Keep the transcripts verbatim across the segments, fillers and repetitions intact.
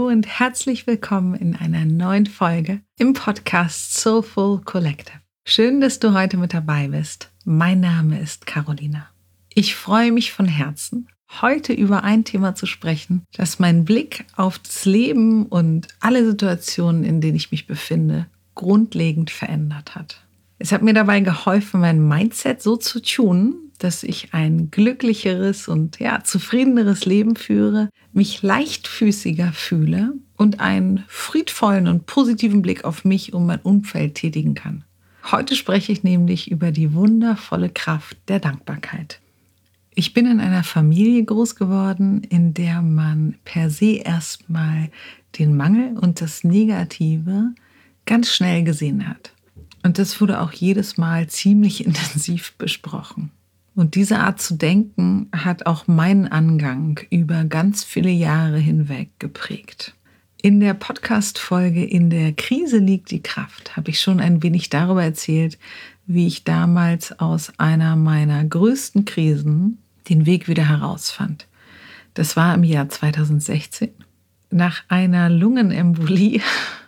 Hallo und herzlich willkommen in einer neuen Folge im Podcast Soulful Collective. Schön, dass du heute mit dabei bist. Mein Name ist Carolina. Ich freue mich von Herzen, heute über ein Thema zu sprechen, das meinen Blick auf das Leben und alle Situationen, in denen ich mich befinde, grundlegend verändert hat. Es hat mir dabei geholfen, mein Mindset so zu tunen, dass ich ein glücklicheres und ja, zufriedeneres Leben führe, mich leichtfüßiger fühle und einen friedvollen und positiven Blick auf mich und mein Umfeld tätigen kann. Heute spreche ich nämlich über die wundervolle Kraft der Dankbarkeit. Ich bin in einer Familie groß geworden, in der man per se erstmal den Mangel und das Negative ganz schnell gesehen hat. Und das wurde auch jedes Mal ziemlich intensiv besprochen. Und diese Art zu denken hat auch meinen Angang über ganz viele Jahre hinweg geprägt. In der Podcast-Folge "In der Krise liegt die Kraft" habe ich schon ein wenig darüber erzählt, wie ich damals aus einer meiner größten Krisen den Weg wieder herausfand. Das war im Jahr zweitausendsechzehn. Nach einer Lungenembolie,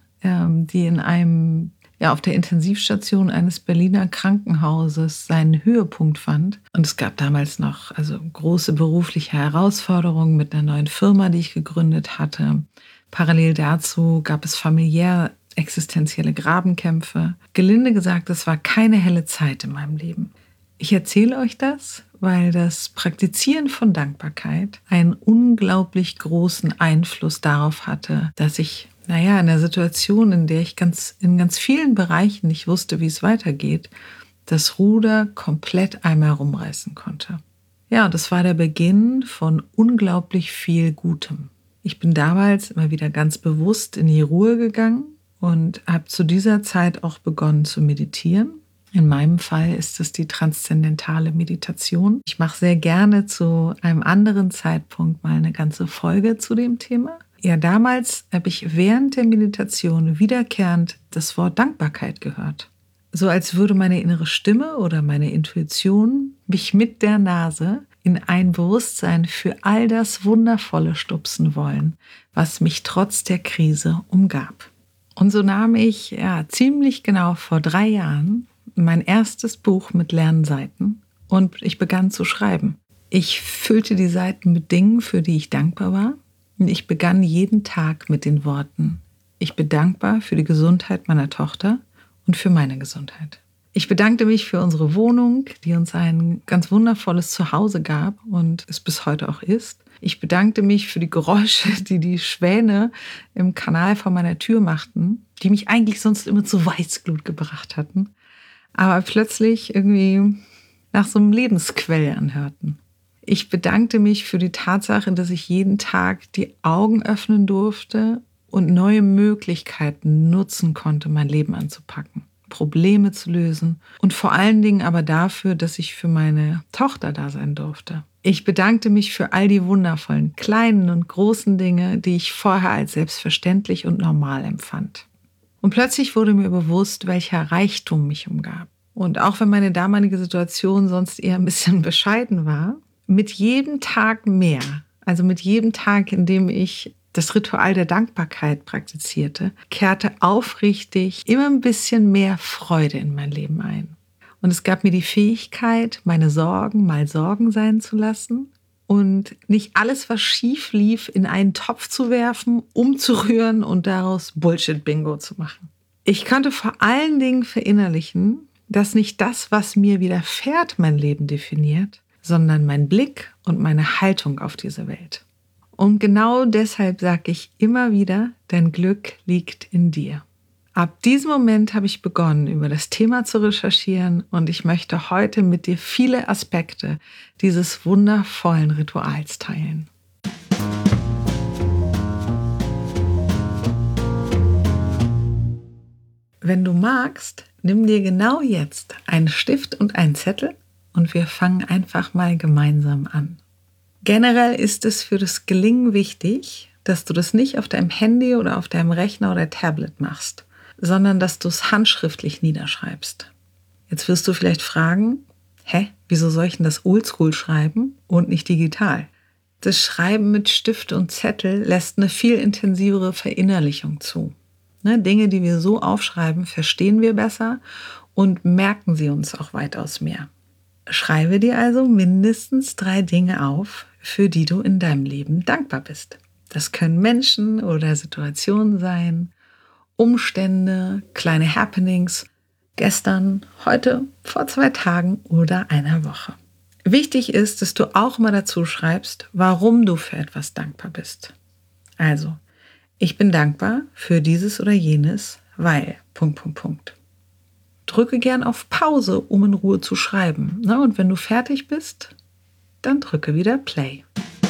die in einem ja, auf der Intensivstation eines Berliner Krankenhauses seinen Höhepunkt fand. Und es gab damals noch also große berufliche Herausforderungen mit einer neuen Firma, die ich gegründet hatte. Parallel dazu gab es familiär existenzielle Grabenkämpfe. Gelinde gesagt, es war keine helle Zeit in meinem Leben. Ich erzähle euch das, weil das Praktizieren von Dankbarkeit einen unglaublich großen Einfluss darauf hatte, dass ich Naja, in der Situation, in der ich ganz, in ganz vielen Bereichen nicht wusste, wie es weitergeht, das Ruder komplett einmal rumreißen konnte. Ja, und das war der Beginn von unglaublich viel Gutem. Ich bin damals immer wieder ganz bewusst in die Ruhe gegangen und habe zu dieser Zeit auch begonnen zu meditieren. In meinem Fall ist es die transzendentale Meditation. Ich mache sehr gerne zu einem anderen Zeitpunkt mal eine ganze Folge zu dem Thema. Ja, damals habe ich während der Meditation wiederkehrend das Wort Dankbarkeit gehört. So als würde meine innere Stimme oder meine Intuition mich mit der Nase in ein Bewusstsein für all das Wundervolle stupsen wollen, was mich trotz der Krise umgab. Und so nahm ich ja ziemlich genau vor drei Jahren mein erstes Buch mit leeren Seiten und ich begann zu schreiben. Ich füllte die Seiten mit Dingen, für die ich dankbar war. Und ich begann jeden Tag mit den Worten: Ich bin dankbar für die Gesundheit meiner Tochter und für meine Gesundheit. Ich bedankte mich für unsere Wohnung, die uns ein ganz wundervolles Zuhause gab und es bis heute auch ist. Ich bedankte mich für die Geräusche, die die Schwäne im Kanal vor meiner Tür machten, die mich eigentlich sonst immer zu Weißglut gebracht hatten, aber plötzlich irgendwie nach so einem Lebensquell anhörten. Ich bedankte mich für die Tatsache, dass ich jeden Tag die Augen öffnen durfte und neue Möglichkeiten nutzen konnte, mein Leben anzupacken, Probleme zu lösen und vor allen Dingen aber dafür, dass ich für meine Tochter da sein durfte. Ich bedankte mich für all die wundervollen kleinen und großen Dinge, die ich vorher als selbstverständlich und normal empfand. Und plötzlich wurde mir bewusst, welcher Reichtum mich umgab. Und auch wenn meine damalige Situation sonst eher ein bisschen bescheiden war, mit jedem Tag mehr, also mit jedem Tag, in dem ich das Ritual der Dankbarkeit praktizierte, kehrte aufrichtig immer ein bisschen mehr Freude in mein Leben ein. Und es gab mir die Fähigkeit, meine Sorgen mal Sorgen sein zu lassen und nicht alles, was schief lief, in einen Topf zu werfen, umzurühren und daraus Bullshit-Bingo zu machen. Ich konnte vor allen Dingen verinnerlichen, dass nicht das, was mir widerfährt, mein Leben definiert, sondern mein Blick und meine Haltung auf diese Welt. Und genau deshalb sage ich immer wieder, dein Glück liegt in dir. Ab diesem Moment habe ich begonnen, über das Thema zu recherchieren und ich möchte heute mit dir viele Aspekte dieses wundervollen Rituals teilen. Wenn du magst, nimm dir genau jetzt einen Stift und einen Zettel und wir fangen einfach mal gemeinsam an. Generell ist es für das Gelingen wichtig, dass du das nicht auf deinem Handy oder auf deinem Rechner oder Tablet machst, sondern dass du es handschriftlich niederschreibst. Jetzt wirst du vielleicht fragen, hä, wieso soll ich denn das oldschool schreiben und nicht digital? Das Schreiben mit Stift und Zettel lässt eine viel intensivere Verinnerlichung zu. Ne, Dinge, die wir so aufschreiben, verstehen wir besser und merken sie uns auch weitaus mehr. Schreibe dir also mindestens drei Dinge auf, für die du in deinem Leben dankbar bist. Das können Menschen oder Situationen sein, Umstände, kleine Happenings, gestern, heute, vor zwei Tagen oder einer Woche. Wichtig ist, dass du auch mal dazu schreibst, warum du für etwas dankbar bist. Also, ich bin dankbar für dieses oder jenes, weil, Punkt, Punkt, Punkt. Drücke gern auf Pause, um in Ruhe zu schreiben. Und wenn du fertig bist, dann drücke wieder Play.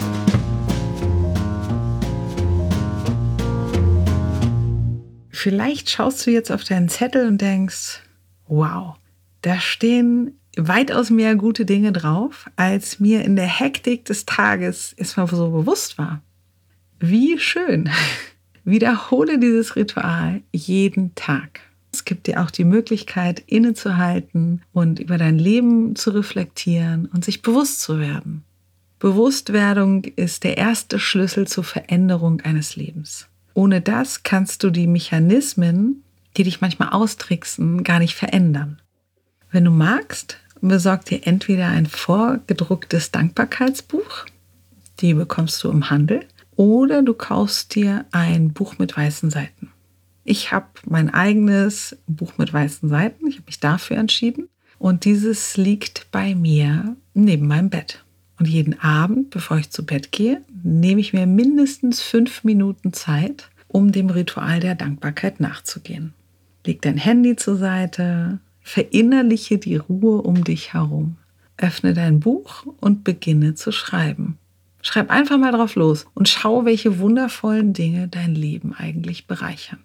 Vielleicht schaust du jetzt auf deinen Zettel und denkst, wow, da stehen weitaus mehr gute Dinge drauf, als mir in der Hektik des Tages erstmal so bewusst war. Wie schön! Wiederhole dieses Ritual jeden Tag. Es gibt dir auch die Möglichkeit, innezuhalten und über dein Leben zu reflektieren und sich bewusst zu werden. Bewusstwerdung ist der erste Schlüssel zur Veränderung eines Lebens. Ohne das kannst du die Mechanismen, die dich manchmal austricksen, gar nicht verändern. Wenn du magst, besorg dir entweder ein vorgedrucktes Dankbarkeitsbuch, die bekommst du im Handel, oder du kaufst dir ein Buch mit weißen Seiten. Ich habe mein eigenes Buch mit weißen Seiten, ich habe mich dafür entschieden und dieses liegt bei mir neben meinem Bett. Und jeden Abend, bevor ich zu Bett gehe, nehme ich mir mindestens fünf Minuten Zeit, um dem Ritual der Dankbarkeit nachzugehen. Leg dein Handy zur Seite, verinnerliche die Ruhe um dich herum. Öffne dein Buch und beginne zu schreiben. Schreib einfach mal drauf los und schau, welche wundervollen Dinge dein Leben eigentlich bereichern.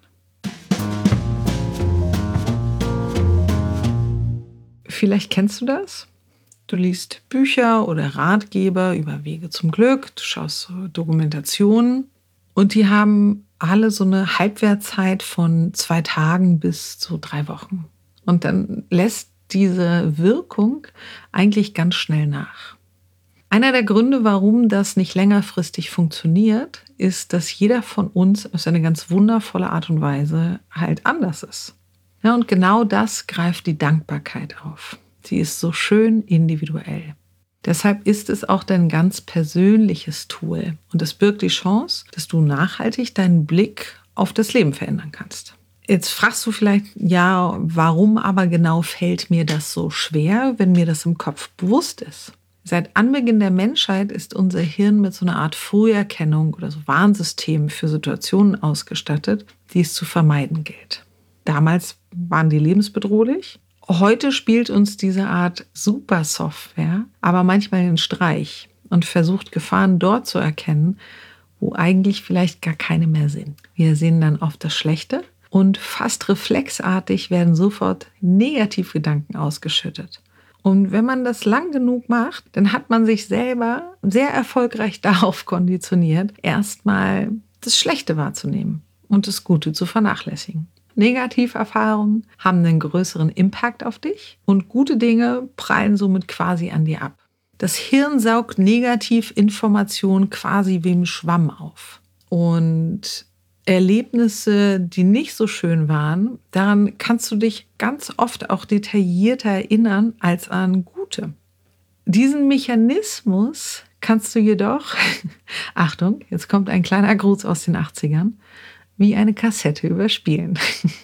Vielleicht kennst du das. Du liest Bücher oder Ratgeber über Wege zum Glück, du schaust so Dokumentationen und die haben alle so eine Halbwertszeit von zwei Tagen bis zu drei Wochen. Und dann lässt diese Wirkung eigentlich ganz schnell nach. Einer der Gründe, warum das nicht längerfristig funktioniert, ist, dass jeder von uns auf eine ganz wundervolle Art und Weise halt anders ist. Ja, und genau das greift die Dankbarkeit auf. Sie ist so schön individuell. Deshalb ist es auch dein ganz persönliches Tool und es birgt die Chance, dass du nachhaltig deinen Blick auf das Leben verändern kannst. Jetzt fragst du vielleicht, ja, warum aber genau fällt mir das so schwer, wenn mir das im Kopf bewusst ist? Seit Anbeginn der Menschheit ist unser Hirn mit so einer Art Früherkennung oder so Warnsystem für Situationen ausgestattet, die es zu vermeiden gilt. Damals waren die lebensbedrohlich. Heute spielt uns diese Art Supersoftware aber manchmal den Streich und versucht Gefahren dort zu erkennen, wo eigentlich vielleicht gar keine mehr sind. Wir sehen dann oft das Schlechte und fast reflexartig werden sofort Negativgedanken ausgeschüttet. Und wenn man das lang genug macht, dann hat man sich selber sehr erfolgreich darauf konditioniert, erstmal das Schlechte wahrzunehmen und das Gute zu vernachlässigen. Negativerfahrungen haben einen größeren Impact auf dich und gute Dinge prallen somit quasi an dir ab. Das Hirn saugt Negativinformationen quasi wie im Schwamm auf. Und Erlebnisse, die nicht so schön waren, daran kannst du dich ganz oft auch detaillierter erinnern als an gute. Diesen Mechanismus kannst du jedoch, Achtung, jetzt kommt ein kleiner Gruß aus den achtzigern, wie eine Kassette überspielen.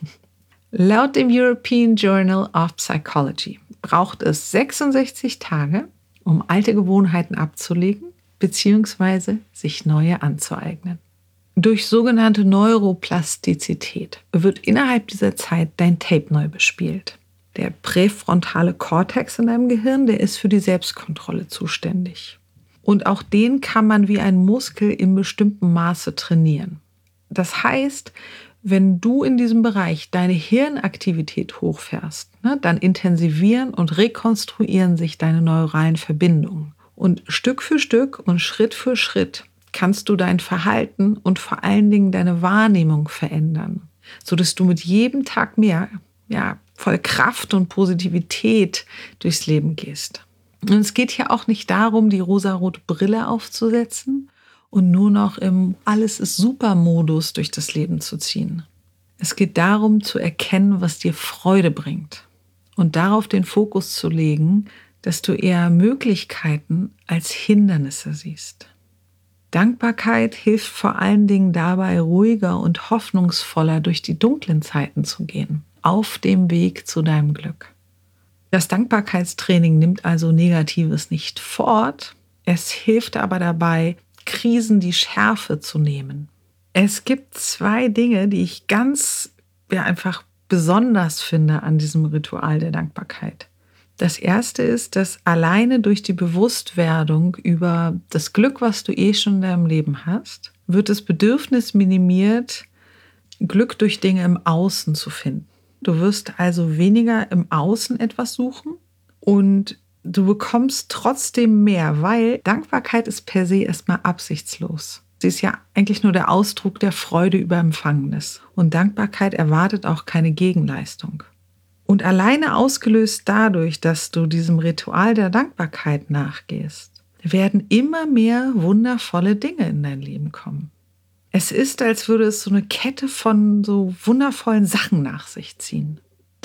Laut dem European Journal of Psychology braucht es sechsundsechzig Tage, um alte Gewohnheiten abzulegen bzw. sich neue anzueignen. Durch sogenannte Neuroplastizität wird innerhalb dieser Zeit dein Tape neu bespielt. Der präfrontale Kortex in deinem Gehirn, der ist für die Selbstkontrolle zuständig. Und auch den kann man wie ein Muskel in bestimmtem Maße trainieren. Das heißt, wenn du in diesem Bereich deine Hirnaktivität hochfährst, ne, dann intensivieren und rekonstruieren sich deine neuralen Verbindungen. Und Stück für Stück und Schritt für Schritt kannst du dein Verhalten und vor allen Dingen deine Wahrnehmung verändern, sodass du mit jedem Tag mehr, ja, voll Kraft und Positivität durchs Leben gehst. Und es geht hier auch nicht darum, die rosarote Brille aufzusetzen und nur noch im Alles ist super Modus durch das Leben zu ziehen. Es geht darum, zu erkennen, was dir Freude bringt und darauf den Fokus zu legen, dass du eher Möglichkeiten als Hindernisse siehst. Dankbarkeit hilft vor allen Dingen dabei, ruhiger und hoffnungsvoller durch die dunklen Zeiten zu gehen, auf dem Weg zu deinem Glück. Das Dankbarkeitstraining nimmt also Negatives nicht fort, es hilft aber dabei, Krisen die Schärfe zu nehmen. Es gibt zwei Dinge, die ich ganz ja, einfach besonders finde an diesem Ritual der Dankbarkeit. Das erste ist, dass alleine durch die Bewusstwerdung über das Glück, was du eh schon in deinem Leben hast, wird das Bedürfnis minimiert, Glück durch Dinge im Außen zu finden. Du wirst also weniger im Außen etwas suchen und du bekommst trotzdem mehr, weil Dankbarkeit ist per se erstmal absichtslos. Sie ist ja eigentlich nur der Ausdruck der Freude über Empfangenes. Und Dankbarkeit erwartet auch keine Gegenleistung. Und alleine ausgelöst dadurch, dass du diesem Ritual der Dankbarkeit nachgehst, werden immer mehr wundervolle Dinge in dein Leben kommen. Es ist, als würde es so eine Kette von so wundervollen Sachen nach sich ziehen.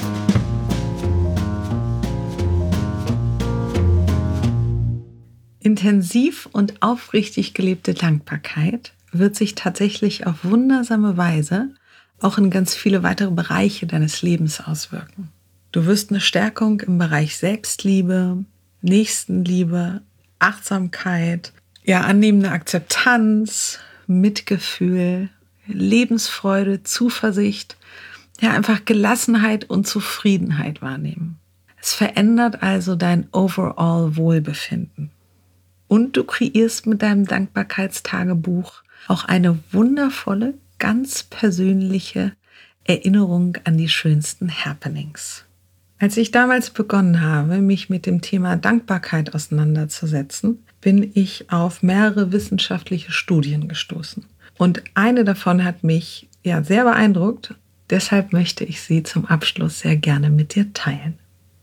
Intensiv und aufrichtig gelebte Dankbarkeit wird sich tatsächlich auf wundersame Weise auch in ganz viele weitere Bereiche deines Lebens auswirken. Du wirst eine Stärkung im Bereich Selbstliebe, Nächstenliebe, Achtsamkeit, ja, annehmende Akzeptanz, Mitgefühl, Lebensfreude, Zuversicht, ja, einfach Gelassenheit und Zufriedenheit wahrnehmen. Es verändert also dein overall Wohlbefinden. Und du kreierst mit deinem Dankbarkeitstagebuch auch eine wundervolle, ganz persönliche Erinnerung an die schönsten Happenings. Als ich damals begonnen habe, mich mit dem Thema Dankbarkeit auseinanderzusetzen, bin ich auf mehrere wissenschaftliche Studien gestoßen. Und eine davon hat mich ja sehr beeindruckt. Deshalb möchte ich sie zum Abschluss sehr gerne mit dir teilen.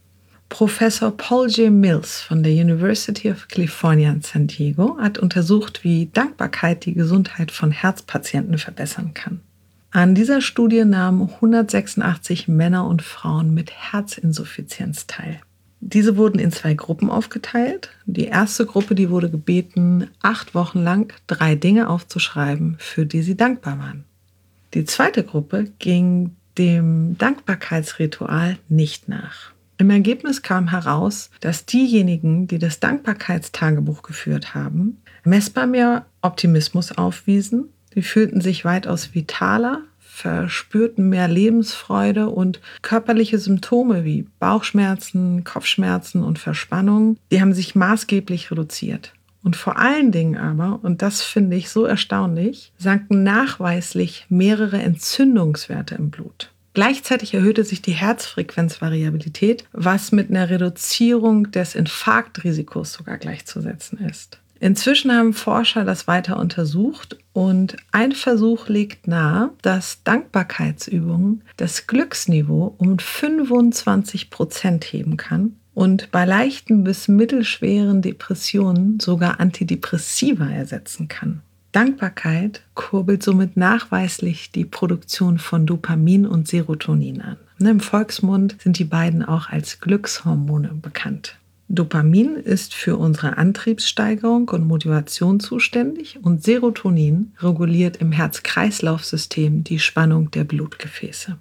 Professor Paul J. Mills von der University of California in San Diego hat untersucht, wie Dankbarkeit die Gesundheit von Herzpatienten verbessern kann. An dieser Studie nahmen hundertsechsundachtzig Männer und Frauen mit Herzinsuffizienz teil. Diese wurden in zwei Gruppen aufgeteilt. Die erste Gruppe, die wurde gebeten, acht Wochen lang drei Dinge aufzuschreiben, für die sie dankbar waren. Die zweite Gruppe ging dem Dankbarkeitsritual nicht nach. Im Ergebnis kam heraus, dass diejenigen, die das Dankbarkeitstagebuch geführt haben, messbar mehr Optimismus aufwiesen. Sie fühlten sich weitaus vitaler, verspürten mehr Lebensfreude und körperliche Symptome wie Bauchschmerzen, Kopfschmerzen und Verspannung, die haben sich maßgeblich reduziert. Und vor allen Dingen aber, und das finde ich so erstaunlich, sanken nachweislich mehrere Entzündungswerte im Blut. Gleichzeitig erhöhte sich die Herzfrequenzvariabilität, was mit einer Reduzierung des Infarktrisikos sogar gleichzusetzen ist. Inzwischen haben Forscher das weiter untersucht und ein Versuch legt nahe, dass Dankbarkeitsübungen das Glücksniveau um fünfundzwanzig Prozent heben kann und bei leichten bis mittelschweren Depressionen sogar Antidepressiva ersetzen kann. Dankbarkeit kurbelt somit nachweislich die Produktion von Dopamin und Serotonin an. Im Volksmund sind die beiden auch als Glückshormone bekannt. Dopamin ist für unsere Antriebssteigerung und Motivation zuständig und Serotonin reguliert im Herz-Kreislauf-System die Spannung der Blutgefäße.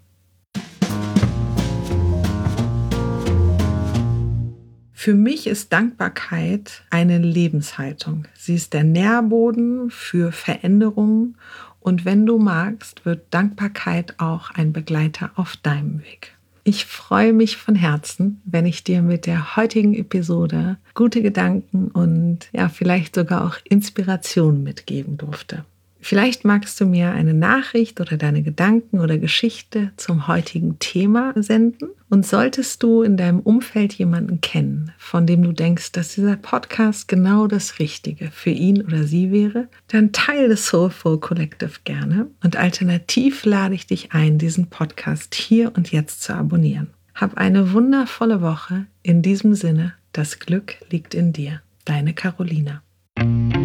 Für mich ist Dankbarkeit eine Lebenshaltung. Sie ist der Nährboden für Veränderungen und wenn du magst, wird Dankbarkeit auch ein Begleiter auf deinem Weg. Ich freue mich von Herzen, wenn ich dir mit der heutigen Episode gute Gedanken und ja, vielleicht sogar auch Inspiration mitgeben durfte. Vielleicht magst du mir eine Nachricht oder deine Gedanken oder Geschichte zum heutigen Thema senden. Und solltest du in deinem Umfeld jemanden kennen, von dem du denkst, dass dieser Podcast genau das Richtige für ihn oder sie wäre, dann teile das Soulful Collective gerne. Und alternativ lade ich dich ein, diesen Podcast hier und jetzt zu abonnieren. Hab eine wundervolle Woche. In diesem Sinne, Das Glück liegt in dir. Deine Carolina.